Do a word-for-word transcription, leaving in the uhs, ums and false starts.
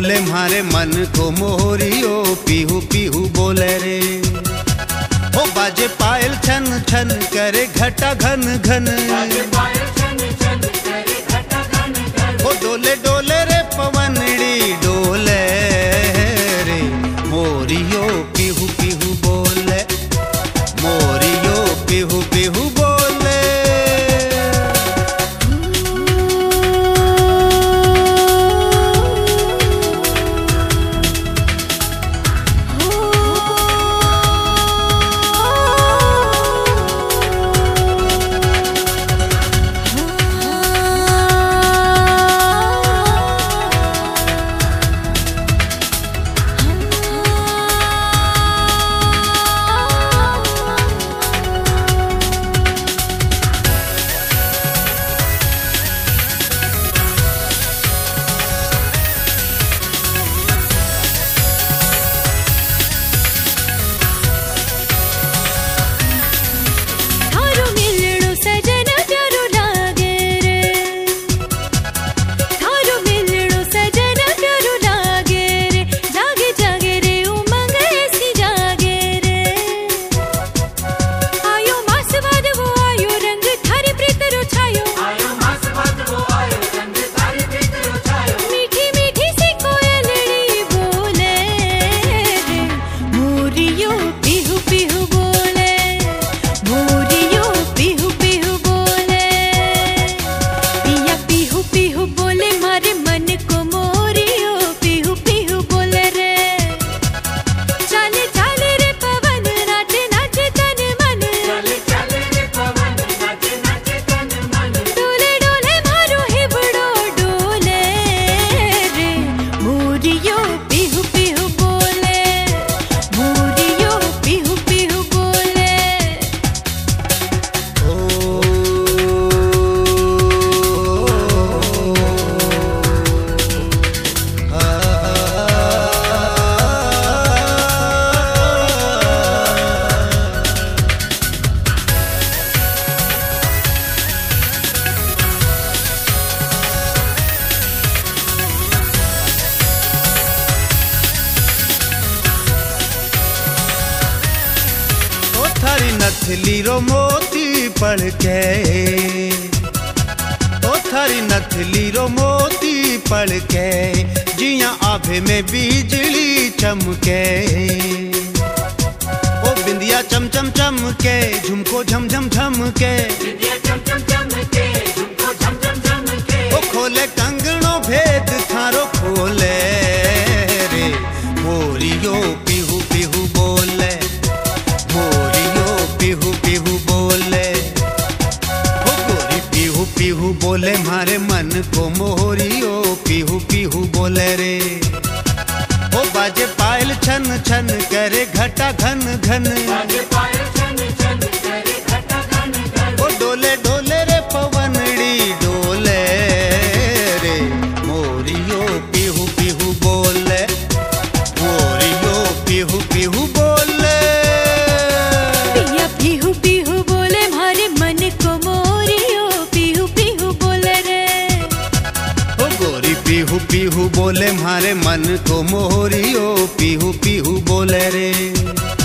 बोले म्हारे मन को मोहरियो, पीहू पीहू बोले रे। ओ बाजे पायल छन छन करे घटा घन घन, ओ डोले डोले रे पवनड़ी डोले रे। मोरियो पीहू पीहू बोले, मोरियो पीहू पीहू बोले। थारी नथली रो मोती पड़ के, ओ थारी नथली रो मोती पड़ के, जिया आभे में बिजली चमके। ओ बिंदिया चम चम चमके, झुमको झम झम झमके, ओ खोले कंगनों भेद थारो खोले रे। मोरियो पीहू पीहू बोले, मोरियो पीहू पीहू बोले। ओ गोरी पीहू पीहू बोले म्हारे मन को मोहरियो, पीहू पीहू बोले रे। ओ बाजे पायल छन छन करे घटा घन घन, ओ डोले डोले रे पवनड़ी डोले रे। मोरियो पीहू पीहू बोले, मोरियो पीहू पीहू बोले। पिया पीहू पीहू बोले म्हारे मन को मोरियो, पीहू पीहू बोले रे। ओ गोरी पीहू पीहू बोले म्हारे मन को मोहरियो, पीहू पीहू बोले रे।